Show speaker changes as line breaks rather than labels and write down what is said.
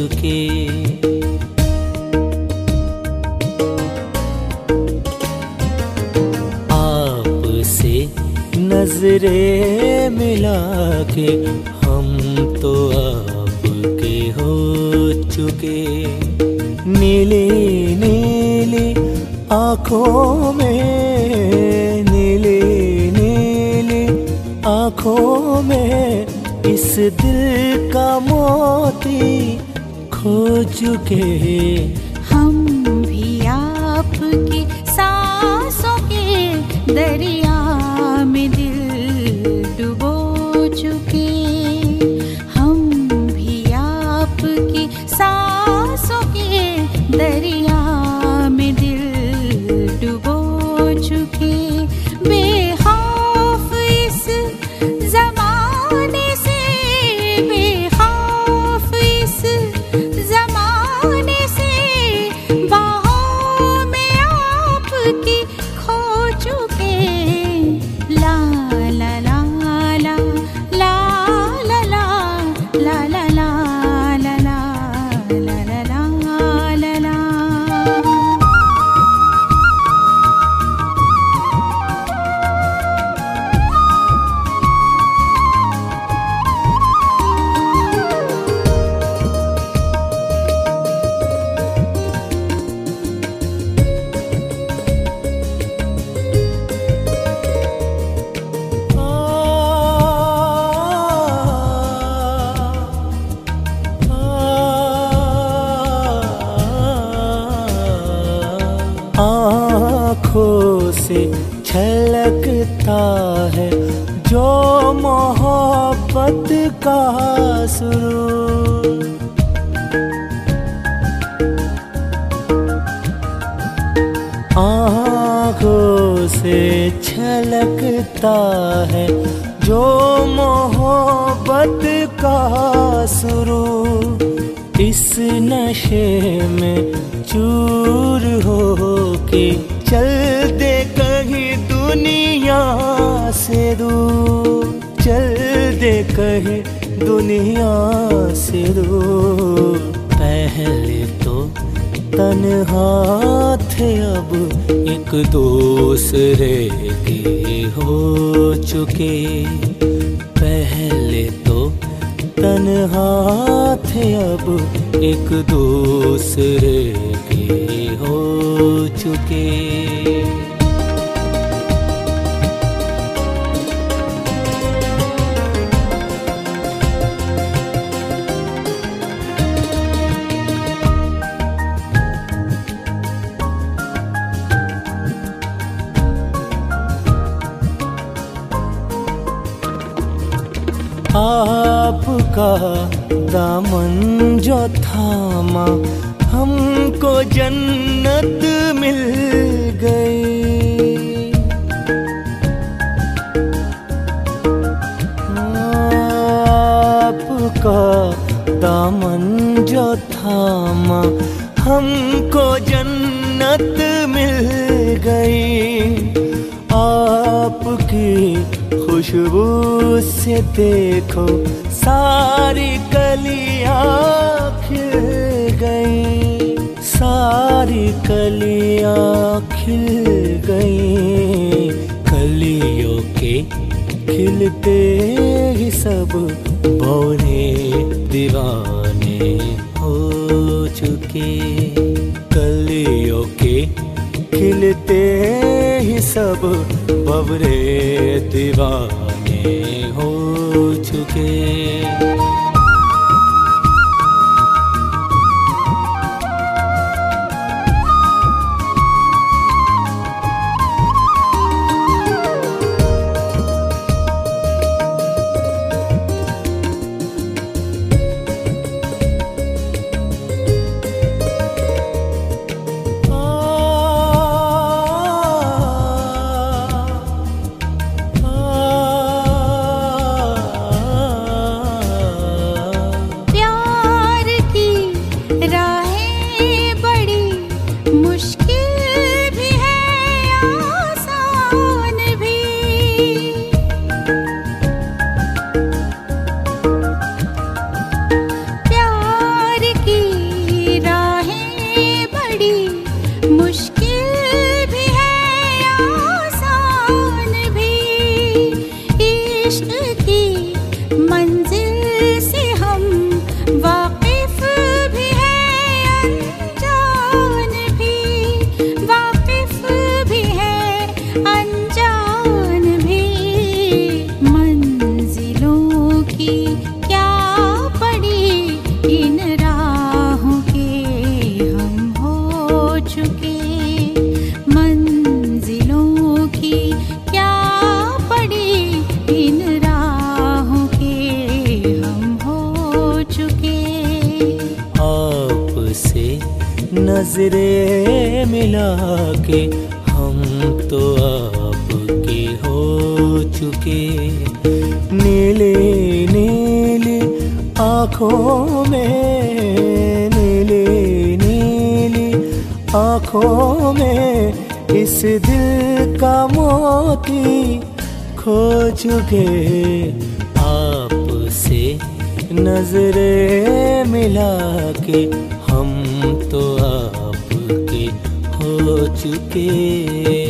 चुके। आपसे नजरें मिला के हम तो आपके हो चुके। नीली नीली आँखों में, नीली नीली आँखों में इस दिल का मोती खो चुके।
हम भी आपकी सांसों के दरिया में दिल डुबो चुके। हम भी आपकी सांसों के दरिया में दिल डुबो चुके। बेखौफ इस जमाने से, बेखौफ इस जमाने से, बाहों में आपकी खो चुके। ला ला ला ला ला ला ला ला ला ला ला ला ला ला ला।
आँखों से छलकता है जो मोहब्बत का सुरूर। आँखों से छलकता है जो मोहब्बत का सुरूर। इस नशे में चूर हो के चल दे कहीं दुनिया से दूर, चल दे कहीं दुनिया से दूर। पहले तो तन्हा थे अब एक दूसरे के हो चुके। पहले तो तन्हा थे अब एक दूसरे के हो चुके। आपका दामन जो थामा हमको जन्नत मिल गई। आपका दामन जो थामा हमको जन्नत मिल गई। आपकी खुशबू से देखो सारी कलियां खिल गई, सारी कलियां खिल गई। कलियों के खिलते ही सब भौरे दीवाने हो चुके। कलियों के खिलते ही सब भंवरे दीवाने हो चुके। नजरें मिला के हम तो आपके हो चुके। नीले नीले आँखों में, नीले नीली आँखों में इस दिल का मोती खो चुके। आपसे नजरें मिला के हम तो आपके हो चुके।